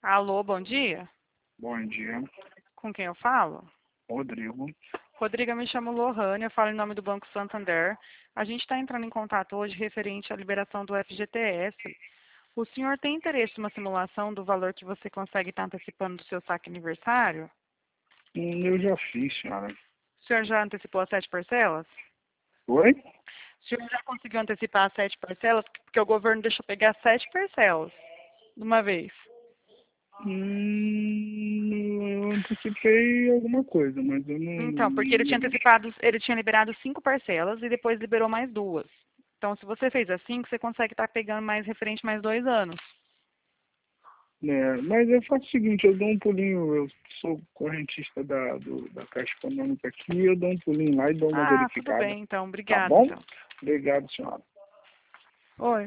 Alô, bom dia. Bom dia, Com quem eu falo? Rodrigo. Rodrigo, me chamo Lohane, eu falo em nome do Banco Santander. A gente está entrando em contato hoje referente à liberação do FGTS. O senhor tem interesse em uma simulação do valor que você consegue estar antecipando do seu saque aniversário? Eu já fiz, senhora. O senhor já antecipou as 7 parcelas? Oi? O senhor já conseguiu antecipar as 7 parcelas? Porque o governo deixou pegar 7 parcelas de uma vez. Eu antecipei alguma coisa, mas eu Então, porque ele tinha antecipado, ele tinha liberado 5 parcelas e depois liberou mais 2. Então, se você fez as 5, você consegue estar pegando mais referente mais 2 anos. Mas eu faço o seguinte, eu dou um pulinho, eu sou correntista da Caixa Econômica aqui, eu dou um pulinho lá e dou uma Ah, tudo verificada. bem, então. Tá Obrigada, bom? então. Obrigado, senhora. Oi.